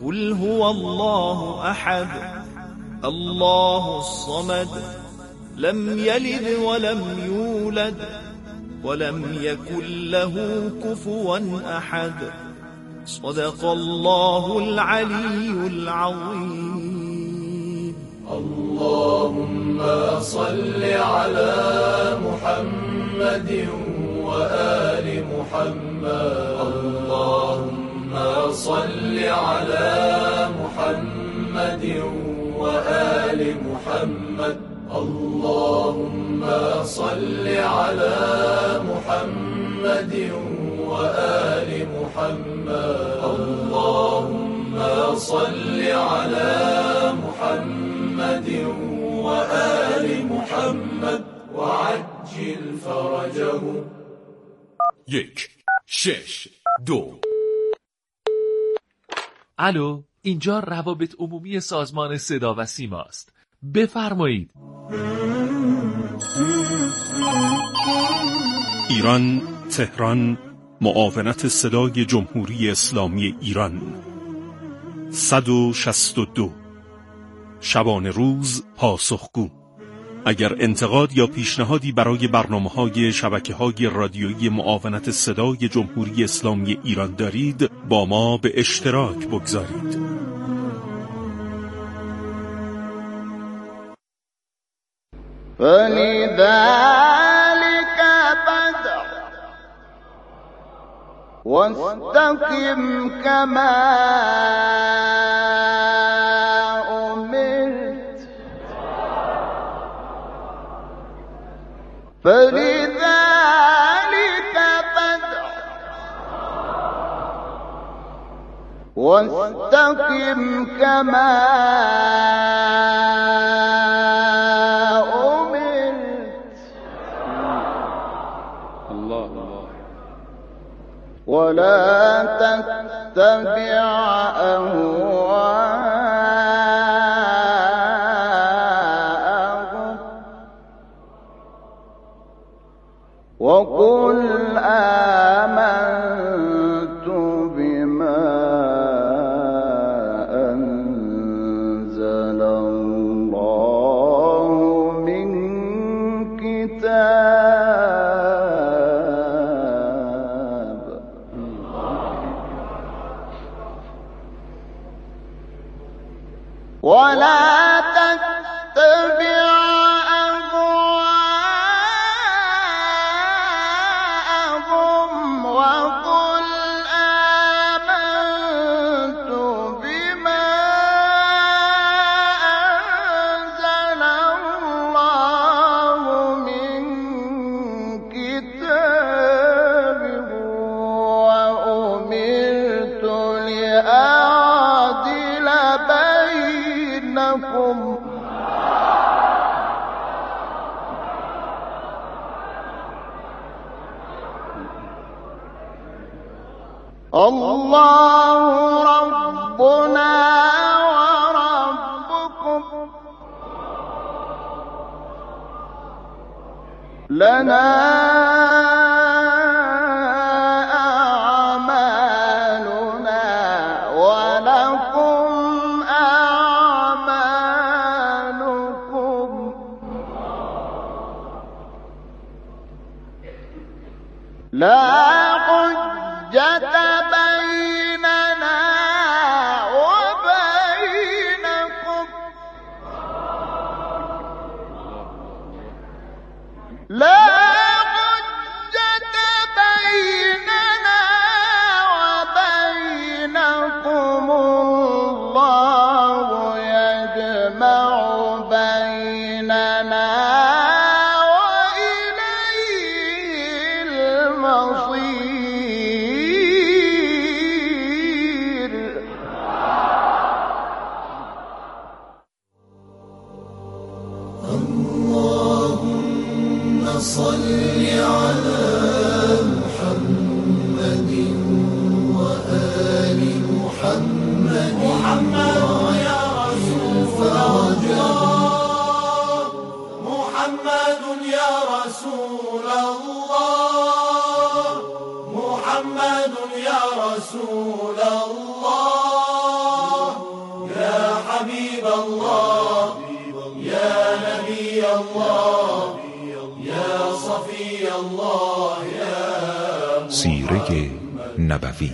قل هو الله أحد الله الصمد لم يلد ولم يولد ولم يكن له كفوا أحد. صدق الله العلي العظيم. اللهم صل على محمد وآل محمد. اللهم صل على محمد وآل محمد. اللهم صل على محمد وآل محمد. اللهم صل على محمد وآل محمد وعجل فرجه. 1 6 2. الو، اینجا روابط عمومی سازمان صدا و سیما است. بفرمایید. ایران، تهران، معاونت صدای جمهوری اسلامی ایران. 162 شبانه روز پاسخگو. اگر انتقاد یا پیشنهادی برای برنامه‌های شبکه‌های رادیویی معاونت صدای جمهوری اسلامی ایران دارید، با ما به اشتراک بگذارید. فلذلك فادع واستقم كما أمرت. فلذلك فادع واستقم كما ولا تتبع أهواءهم وقل آمنت بما أنزل الله من كتاب ولا تتبع أهواءهم وقل آمنت بما أنزل الله من كتاب وأمرت لأعدل بينكم الله ربنا وربكم لنا أعمالنا ولكم أعمالكم لا حجة بيننا وبينكم لا حجة بيننا وبينكم الله يجمع بيننا وإليه المصير. اللهم صل على محمد وآل محمد. محمد يا رسول الله محمد يا رسول الله محمد يا رسول الله سیره نبوی.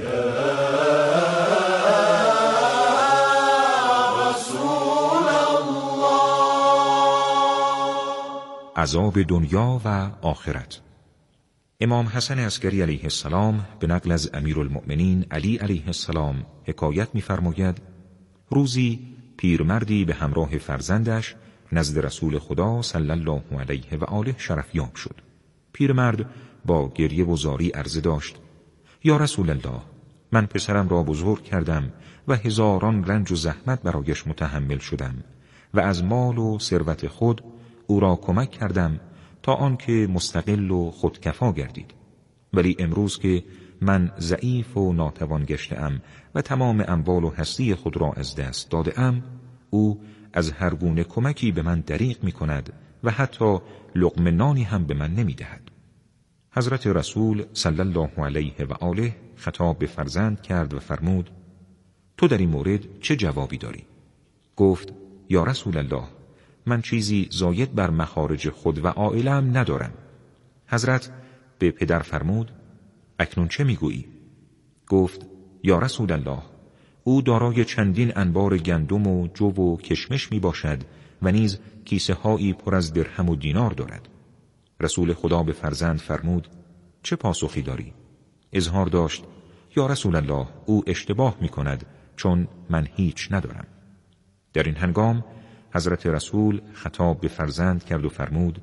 عذاب دنیا و آخرت. امام حسن عسکری علیه السلام به نقل از امیرالمؤمنین علی علیه السلام حکایت می‌فرماید روزی پیرمردی به همراه فرزندش نزد رسول خدا صلی الله علیه و آله شرفیاب شد. پیرمرد با گریه و زاری عرضه داشت: یا رسول الله، من پسرم را بزرگ کردم و هزاران رنج و زحمت برایش متحمل شدم و از مال و ثروت خود او را کمک کردم تا آنکه مستقل و خودکفا گردید. ولی امروز که من ضعیف و ناتوان گشته‌ام و تمام اموال و هستی خود را از دست داده‌ام، او از هر گونه کمکی به من دریغ می‌کند و حتی لقمه نانی هم به من نمی‌دهد. حضرت رسول صلی الله علیه و آله خطاب به فرزند کرد و فرمود: تو در این مورد چه جوابی داری؟ گفت: یا رسول الله، من چیزی زاید بر مخارج خود و عائله‌ام ندارم. حضرت به پدر فرمود: اکنون چه میگویی؟ گفت: یا رسول الله، او دارای چندین انبار گندم و جو و کشمش می باشد و نیز کیسه هایی پر از درهم و دینار دارد. رسول خدا به فرزند فرمود: چه پاسخی داری؟ اظهار داشت: یا رسول الله، او اشتباه می کند چون من هیچ ندارم. در این هنگام حضرت رسول خطاب به فرزند کرد و فرمود: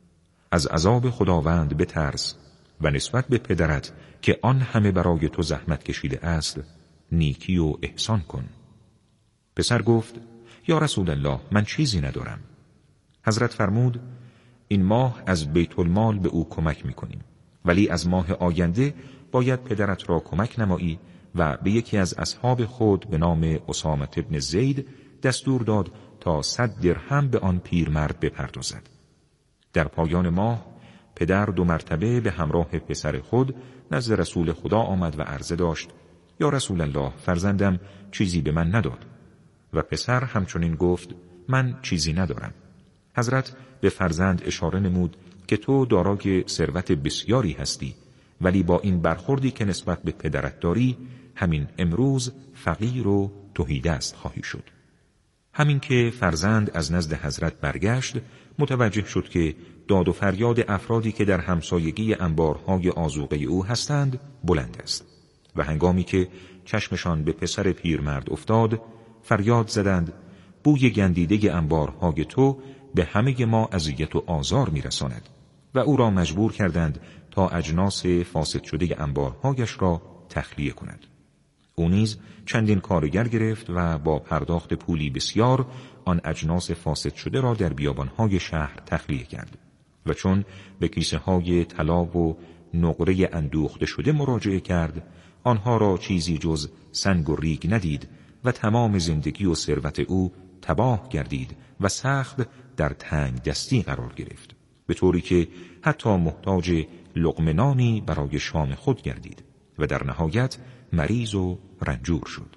از عذاب خداوند بترس و نسبت به پدرت که آن همه برای تو زحمت کشیده است نیکی و احسان کن. پسر گفت: یا رسول الله، من چیزی ندارم. حضرت فرمود: این ماه از بیت المال به او کمک میکنیم، ولی از ماه آینده باید پدرت را کمک نمایی و به یکی از اصحاب خود به نام اسامه ابن زید دستور داد تا 100 درهم به آن پیرمرد بپردازد. در پایان ماه پدر 2 مرتبه به همراه پسر خود نزد رسول خدا آمد و عرضه داشت: یا رسول الله، فرزندم چیزی به من نداد. و پسر همچنین گفت: من چیزی ندارم. حضرت به فرزند اشاره نمود که تو دارای ثروت بسیاری هستی، ولی با این برخوردی که نسبت به پدرت داری همین امروز فقیر و تهیدست خواهی شد. همین که فرزند از نزد حضرت برگشت متوجه شد که داد و فریاد افرادی که در همسایگی انبارهای آذوقه او هستند بلند است و هنگامی که چشمشان به پسر پیرمرد افتاد فریاد زدند: بوی گندیده انبارهای تو به همه ما اذیت و آزار میرساند. و او را مجبور کردند تا اجناس فاسد شده انبارهایش را تخلیه کند. او نیز چندین کارگر گرفت و با پرداخت پولی بسیار آن اجناس فاسد شده را در بیابانهای شهر تخلیه کرد و چون به کیسه های طلا و نقره اندوخته شده مراجعه کرد، آنها را چیزی جز سنگ و ریگ ندید و تمام زندگی و ثروت او تباه گردید و سخت در تنگ دستی قرار گرفت، به طوری که حتی محتاج لقمه نانی برای شام خود گردید و در نهایت مریض و رنجور شد.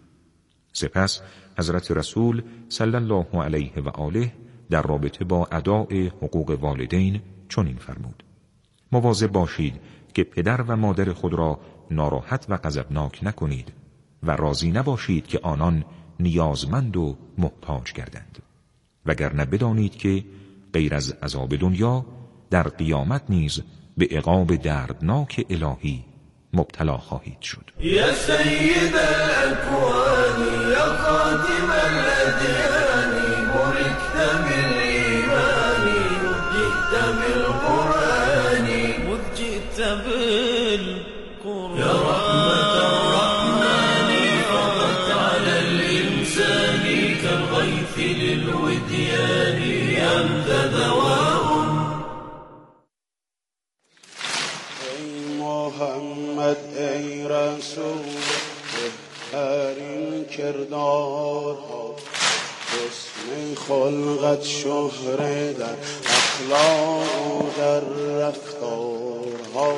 سپس حضرت رسول صلی الله علیه و آله در رابطه با اداء حقوق والدین چنین فرمود: مواظب باشید که پدر و مادر خود را ناراحت و غضبناک نکنید و راضی نباشید که آنان نیازمند و محتاج گردند، وگرنه بدانید که غیر از عذاب دنیا در قیامت نیز به عقاب دردناک الهی مبتلا خواهید شد. یا سید الاکوان یا خاتم الادیان برکت بالایمان مجئت بالقرآن مجئت بالقرآن یا رحمت الرحمن فضت على الانسان كالغيث للوديان انت دواء. محمد ای رسول بهترین کردارها، حسن خلقت شهره در اخلاق و در رفتارها،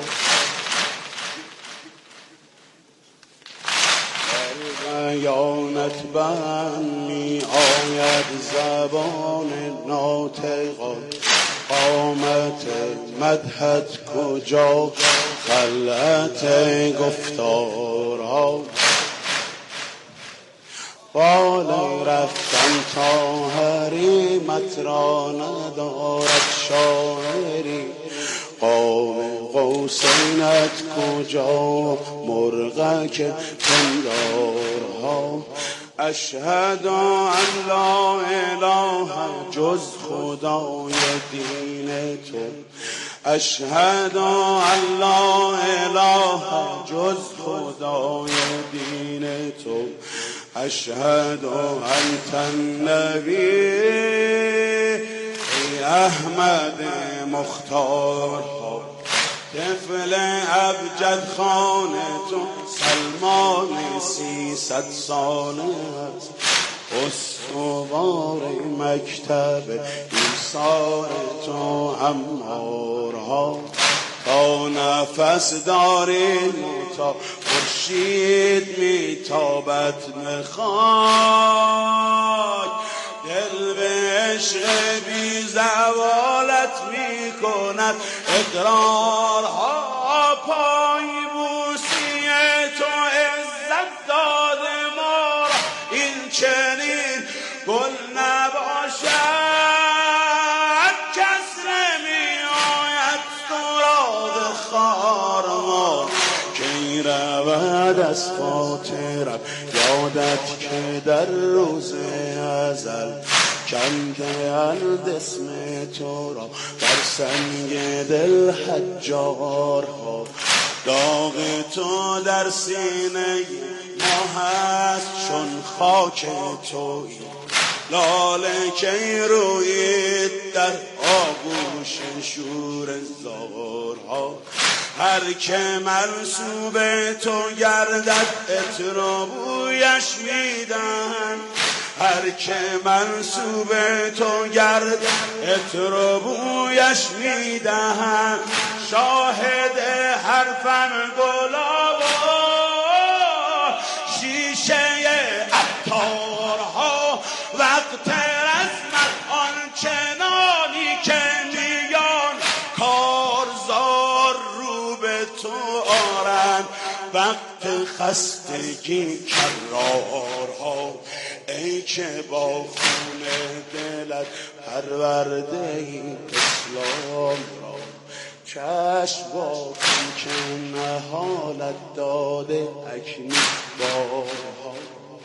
در بیانت بهم می آید زبان ناطقان قامت مدحت کجا خلعت گفتارها بالا رفتم تا حریمت را ندارد شاعری قاب قوسینت کجا مرغک پندارها اشهد ان لا اله جز خدای دین تو اشهد ان لا اله جز خدای دین تو اشهد انت النبی ای احمد مختار طفل ابجد خان تو سلمان 300 ساله است استوار مکتب ایثار تو عمارها تا نفس داریم تا خورشید میتابد نخاک دل به عشق بی زوالت میکند اقرارها پای بوسی تو عزت داده ما را این چنین گل نباشد کس نمیآید سراغ خار ما کی رود از خاطرم یادت که در روز ازل کنده‌اند اسم تو را بر سنگ دل حجارها داغ تو در سینه ما هست چون خاک تویی لاله کی رویید در آغوش شور زارها هر که منسوب تو گردد عطر و بویش میدن هر که منسوب تو گردد عطر و بویش میدن شاهد حرفم گلاب شیشه عطارها وقت رسمت آن چنانی که میان کارزار رو به تو آرند وقت خستگی کرارها ای که با خون دلت پرورده این اسلام را چشم واکن که نهالت داده اکنون بارها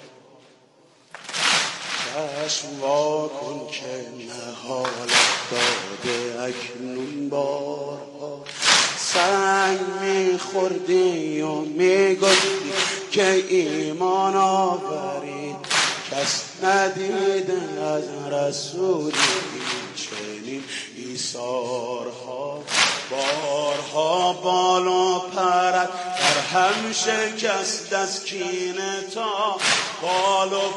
چشم واکن که نهالت داده اکنون بارها سنگ میخوردی و میگفتی که ایمان آورید کس ندیده از رسولی چنین ایثارها بارها بال و پرت در هم شکست از کینه تا بال و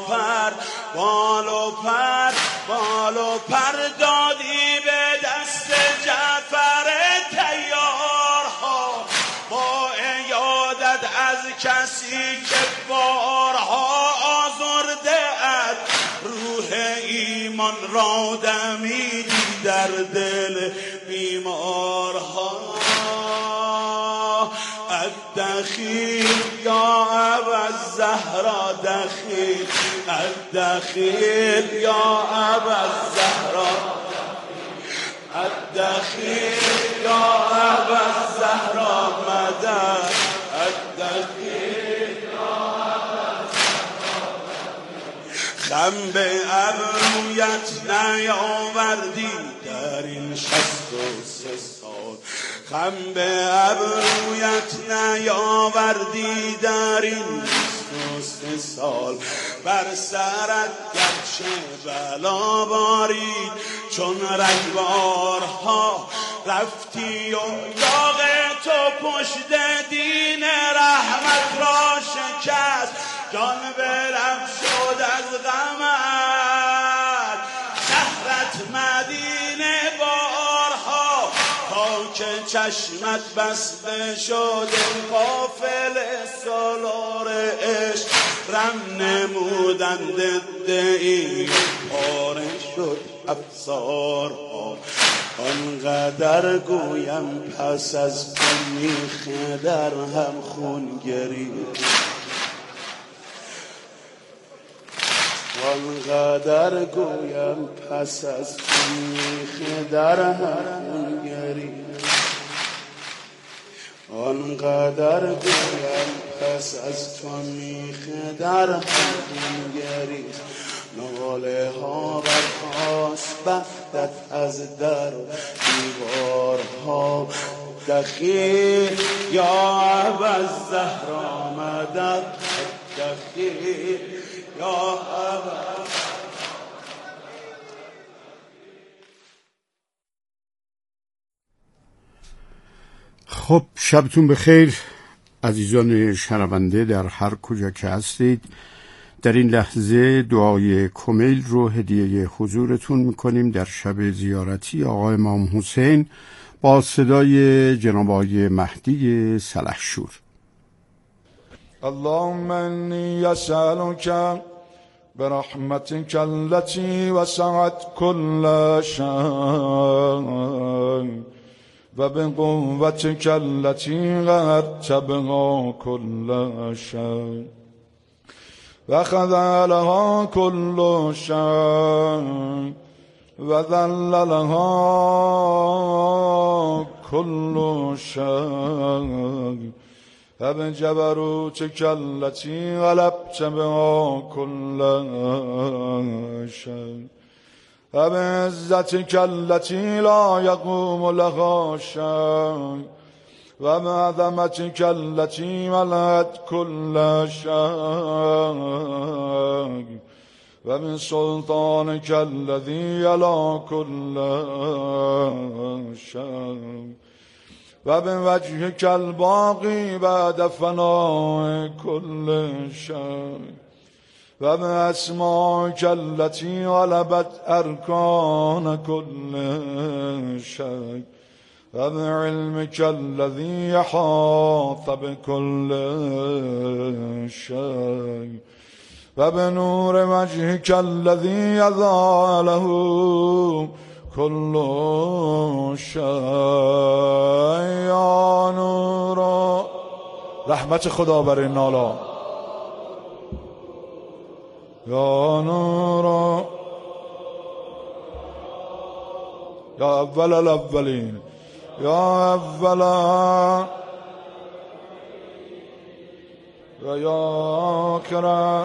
پر دادی به دست جعفر تیارها با ایادت از کسی که بارها آزرده ات روح ایمان را دمیدی در دل بیمارها الدخیل یا ابوالزهرا دخیل الدخیل یا ابوالزهرا الدخیل یا ابوالزهرا مدد الدخیل یا ابوالزهرا خم به ابرویت نیاوردی در این 63 سال خم به ابرویت نیاوردی در این 23 سال بر سرت گرچه بلا بارید چون رگبارها رفتی و داغ تو پشت دین رحمت را شکست جان برم شد از غمت شهرت مدینه بارها تا که چشمت بسته شد قافل سالار عشق رم نمودند ادعی پاره شد افسارها آنقدر گویم پس از تو میخ در هم خون گریست، آنقدر گویم پس از تو میخ در هم خون گریست، آنقدر گویم پس از تو میخ در هم خون گریست. ناله ها برخاست وحدت از در و دیوارها، دخیل یا ابا الزهرا مدد، دخیل یا ابا. خب شبتون بخیر عزیزان شنونده در هر کجا که هستید. در این لحظه دعای کمیل رو هدیه حضورتون میکنیم در شب زیارتی آقا امام حسین با صدای جناب آقای مهدی سلحشور. اللهم انی اسألک برحمتک التي وسعت كل شيء وبقوتك التي غلبت بها كل شيء وخضع لها كل شيء وذل لها كل شيء وبجبروتك التي غلبت بها كل شيء وبعزتك التي لا يقوم لها شيء وبعظمتك التي ملأت كل شيء وبسلطانك الذي يلا كل شيء وبوجهك الباقي بعد فناء كل شيء وبأسمائك التي غلبت أركان كل شيء وبعلمك الذي يحاط بكل شيء وبنور وجهك الذي يضاء له كل شيء يا نور رحمت خدا بر این نالا یا نور یا اول الاولین یا اولا و یا آخرا.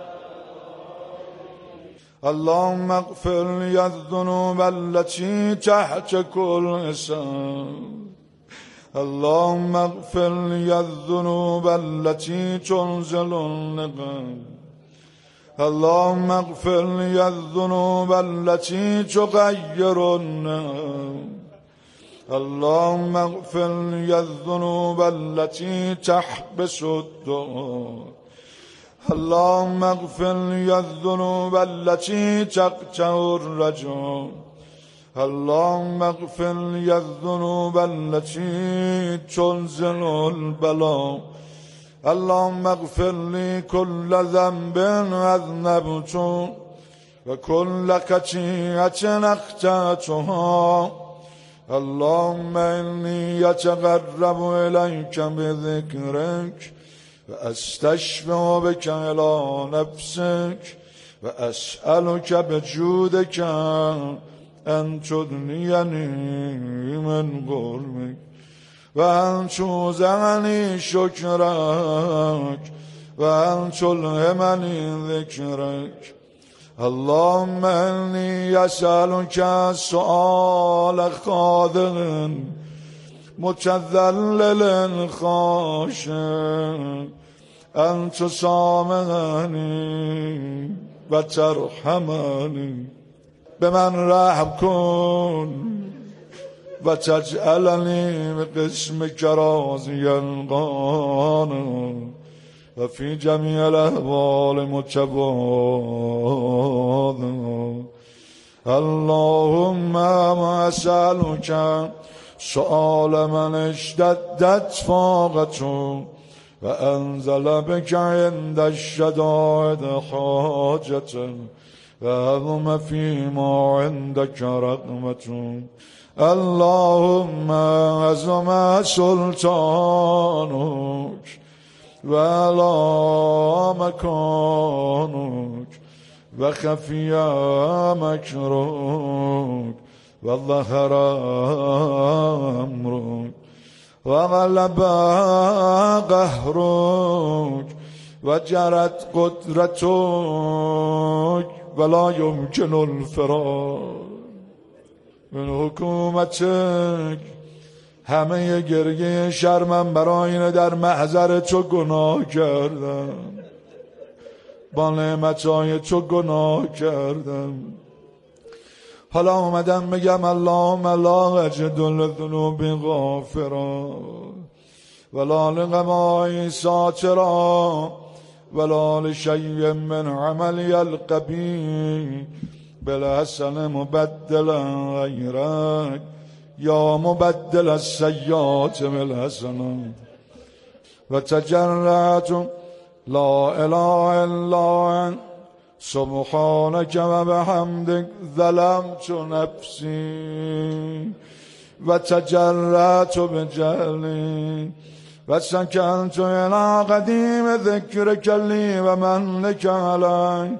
اللهم اغفر لي الذنوب التي تحت كل اسم، اللهم اغفر لي الذنوب التي تنزل النقم، اللهم اغفر لي الذنوب التي تغير النعم، اللهم اغفر لي الذنوب التي تحبس الدعاء، اللهم اغفر لي الذنوب التي تقطع الرجاء، اللهم اغفر لي الذنوب التي تنزل البلاء، اللهم اغفر لي كل ذنب أذنبته وكل خطيئة أخطأتها، اللهم إني أتقرب إليك بذكرك وأستشفع بك إلى نفسك وأسألك بجودك أن تدنيني من قربك وأن توزعني شكرك وأن تلهمني ذكرك. اللهم إني أسألك سؤال خاضع متذلل خاشع أن تسامحني وترحمني، به من رحم کن و تجعلنی بقسمك راضيا قانا و فی جمیع الاحوال متواضعا. اللهم اسألك سؤال من اشتدت فاقته وأنزل بك عند الشدائد حاجة وعظم فيما عندك رغبة اللهم عظم سلطانك وعلى مكانك وخفي مكرك وظهر أمرك وغلب قهرك وجرت قدرتك ولا يمكن الفرار من حکومتک. همه گریه شرمم برای اینه در محضر تو گناه کردم، با نعمتهای تو گناه کردم. حالا اومدم بگم اللهم لا اجد للذنوب غافرا ولا لغمای ساترا ولا لشیء من عملی القبیح بالحسن مبدلا غیرک یا مبدل السیئات بالحسنات. و تجرعت لا اله الا انت سبحانك و بحمدك ظلمت نفسی و تجرعت بجهلی و سکنت الى قدیم ذکرک لی و منک علی.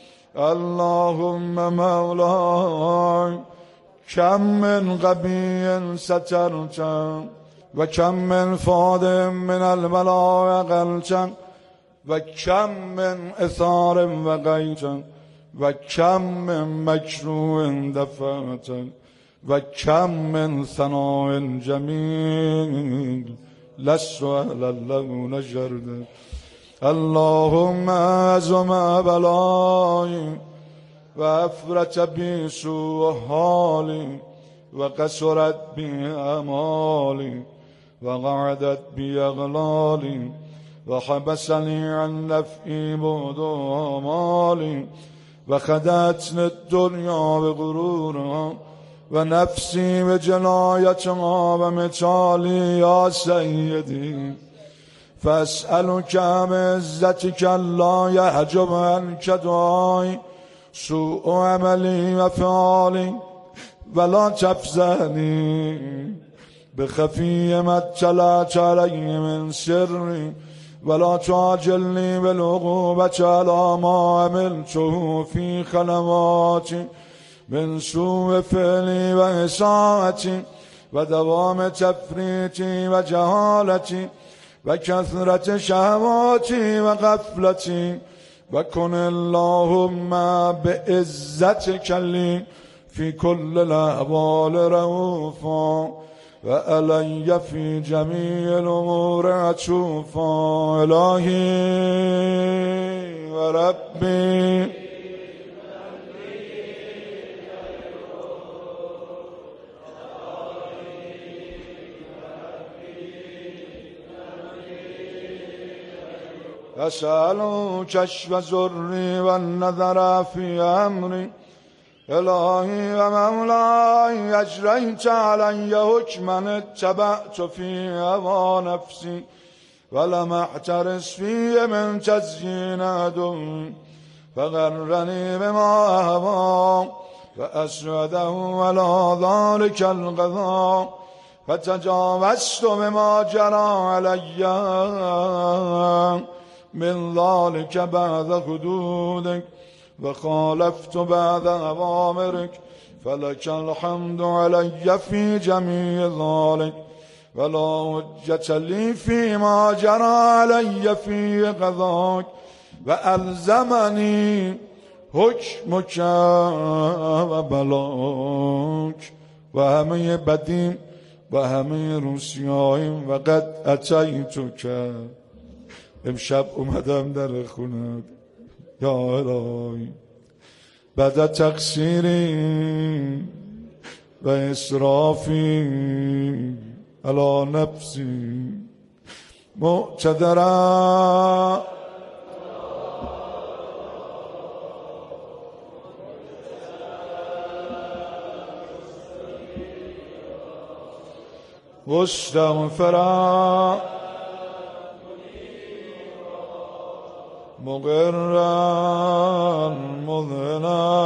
اللهم مولاي كم من غبي سترت وكم من فاد من البلاء قلت وكم من إثار وقيت وكم من مكروه دفعت وكم من ثناء جميل لست أهلا له نجرد. اللهم عظم بلائي وأفرت بي سوء حالي وقصرت بي أمالي وقعدت بي أغلالي وحبسني عن نفعي بعد آمالي وخدعتني الدنيا بغرورها ونفسي بجنايتها ومثالي يا سيدي. فاسألك بعزتك لا يحجب عنك دعائي سوء عملي وفعالي ولا تفزعني بخفي ما اطلعت عليه من سري ولا تعجلني بالعقوبة على ما عملته في خلواتي من سوء فعلي وإساءتي ودوام تفريطي وجهالتي وكثرة شهواتي وغفلتي. وكن اللهم بعزتك لي في كل الأحوال رؤوفا وعلي في جميع الأمور عطوفا. إلهي وربي أسأل كشف زري والنظر في أمري. إلهي ومولاي أجريت علي حكما اتبعت في هوى نفسي ولم أحترس فيه من تزيين عدو فغرني بما هوى فأسوده على ذلك القضاء فتجاوزت بما جرى علي من ذلك بعد حدودك وخالفت بعد أوامرك فلك الحمد علي في جميع ذلك ولا حجة لي فيما جرى علي في قضاك وألزمني حكمك وبلاك وهمه بدیم و همه روسیاییم و قد اتیتک. امشب اومدم در خونت یا الهی بعد تقصیری و اسرافی علی نفسی معتذرا مستغفرا مقرا مذنا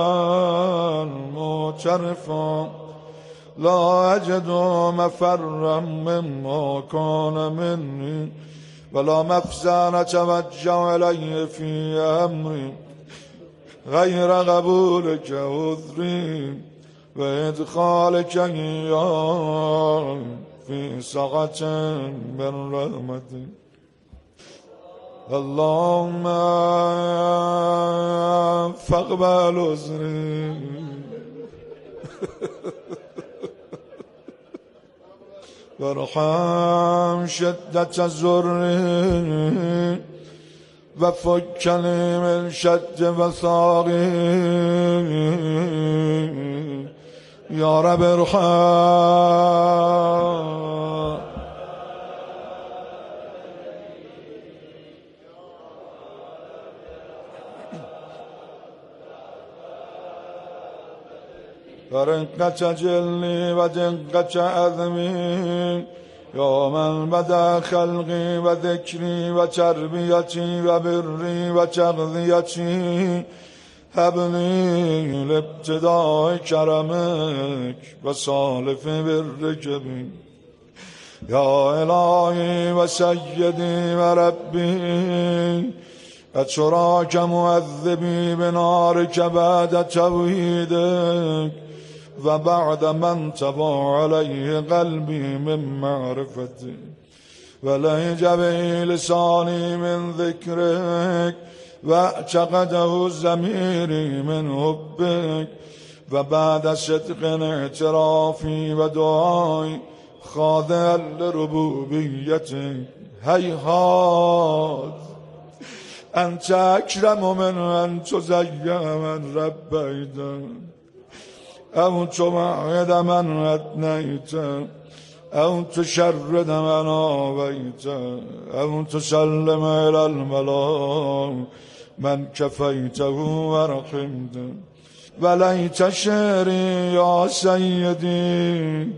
معترفا لا أجد مفرا مما كان مني ولا مفزع نتوجه إليه في أمري غير قبولك عذري وإدخالك إياه في سعة من رحمتك اللهم فاقبل عذري وارحم شدة ضري وفكني من شد وثاقي یا رب ارحم ورقت جلي ودقت عظمي يا من بدا خلقي وذكري وتربيتي وبري وتغذيتي هبني لابتداء كرمك وصالف برك بي يا إلهي وسيدي وربي أتراك مؤذبي بنارك بعد توحيدك وبعد من تبع عليه قلبي من معرفتك ولهج به لساني من ذكرك واعتقده ضميري من حبك وبعد صدق اعترافي ودعائي خاضعا لربوبيتك هيهات أنت أكرم من أن تزيع من ربيت أو تمعد من أدنيت أو تشرد من آويت أو تسلم إلى الملا من كفيته ورحمت وليت شعري يا سيدي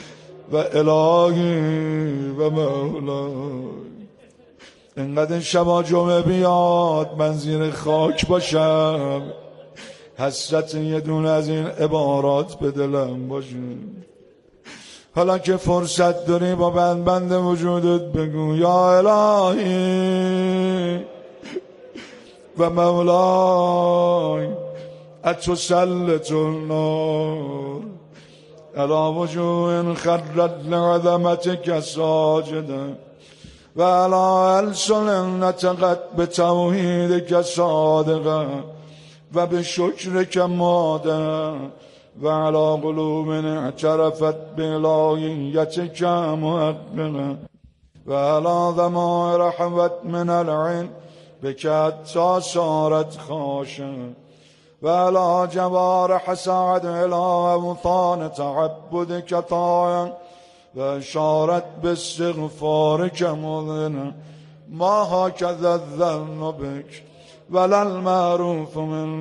وإلهي ومولاي اینقدر شبا جمعه بیاد من زیر خاک باشم حسرت یه دونه از این عبارات به دلم باشه حالا که فرصت داری با بند وجودت بگو یا الهی و مولای اتسلط النار علی وجوه خرت لعظمتك ساجدا و علی ألسن نطقت بتوحیدك صادقا و بشکرك مادا و علی قلوب اعترفت بإلهیتك محققا و علی ضمائر حوت من العين بك حتى صارت خاشعا و علی جوارح سعد إلى أوطان تعبدك طاعا و اشارت باستغفارك مذنا ما هكذا الظن بك ولا المعروف من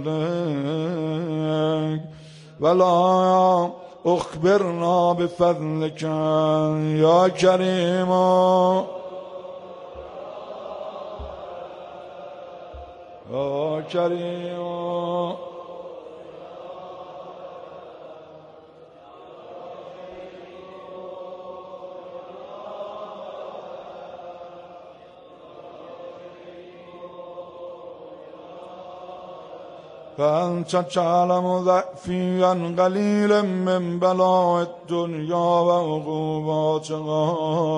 فضلك ولا أخبرنا بفضلك يا كريم يا كريم فأنت تعلم ضعفي عن قليل من بلاء الدنيا وعقوباتها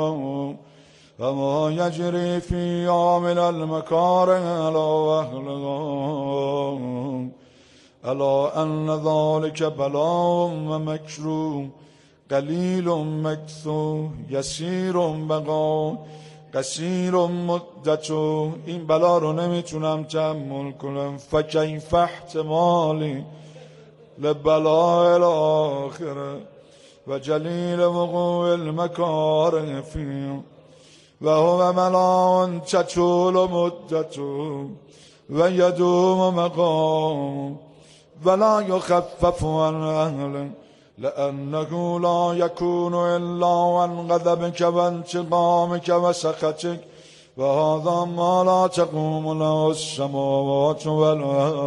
وما يجري فيها من المكاره على أهلها ألا أن ذلك بلاء ومكروه قليل مكثور يسير بقاء قصیر مدتو این بلا رو نمیتونم تحمل کنم فکیف احتمالی لبلاء الاخره و جلیل وقوع المکاره فيه و هو ملاء تطول مدته و یدوم مقام ولا يخفف عن اهله لأنه لا يكون إلا عن غضبك وانتقامك وسخطك وهذا ما لا تقوم له السماوات والأرض